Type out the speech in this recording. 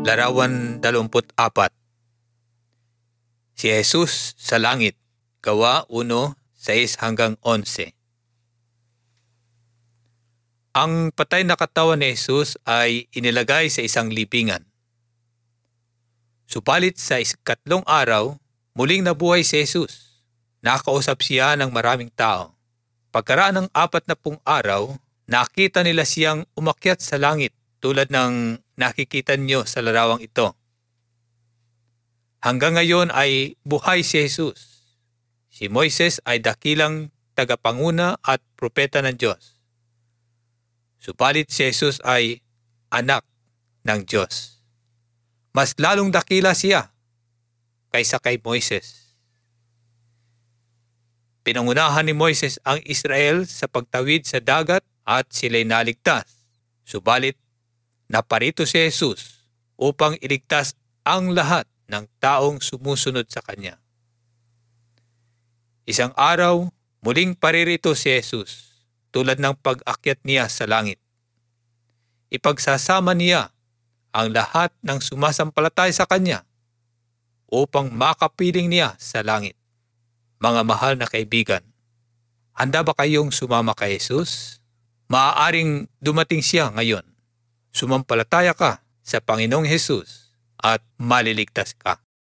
Larawan 24. Si Jesus sa langit. Gawa 1:6-11. Ang patay na katawan ni Jesus ay inilagay sa isang libingan. Subalit sa ikatlong araw, muling nabuhay si Jesus. Nakausap siya ng maraming tao. Pagkaraan ng 40 araw, nakita nila siyang umakyat sa langit tulad ng nakikita niyo sa larawang ito. Hanggang ngayon ay buhay si Jesus. Si Moises ay dakilang tagapanguna at propeta ng Diyos. Subalit si Jesus ay anak ng Diyos. Mas lalong dakila siya kaysa kay Moises. Pinangunahan ni Moises ang Israel sa pagtawid sa dagat at sila'y naligtas. Subalit naparito si Jesus upang iligtas ang lahat ng taong sumusunod sa Kanya. Isang araw, muling paririto si Jesus tulad ng pag-akyat niya sa langit. Ipagsasama niya ang lahat ng sumasampalatay sa Kanya upang makapiling niya sa langit. Mga mahal na kaibigan, handa ba kayong sumama kay Jesus? Maaaring dumating siya ngayon. Sumampalataya ka sa Panginoong Jesus at maliligtas ka.